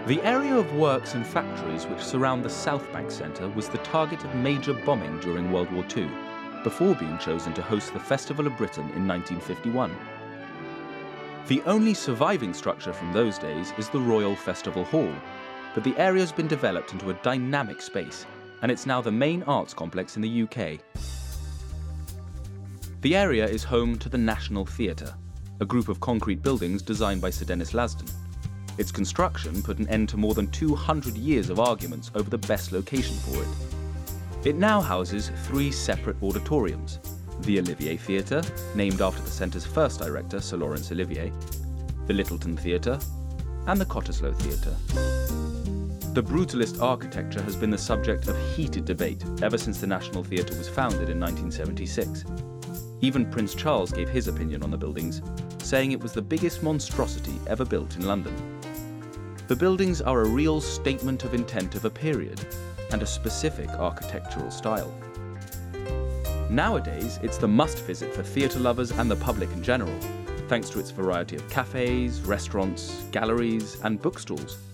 The area of works and factories which surround the South Bank Centre was the target of major bombing during World War II, before being chosen to host the Festival of Britain in 1951. The only surviving structure from those days is the Royal Festival Hall, but the area has been developed into a dynamic space, and it's now the main arts complex in the UK. The area is home to the National Theatre, a group of concrete buildings designed by Sir Denis Lasdun. Its construction put an end to more than 200 years of arguments over the best location for it. It now houses 3 separate auditoriums: the Olivier Theatre, named after the centre's first director, Sir Laurence Olivier, the Lyttelton Theatre, and the Cottesloe Theatre. The brutalist architecture has been the subject of heated debate ever since the National Theatre was founded in 1976. Even Prince Charles gave his opinion on the buildings, saying it was the biggest monstrosity ever built in London. The buildings are a real statement of intent of a period and a specific architectural style. Nowadays, it's the must-visit for theatre lovers and the public in general, thanks to its variety of cafes, restaurants, galleries, and bookstores.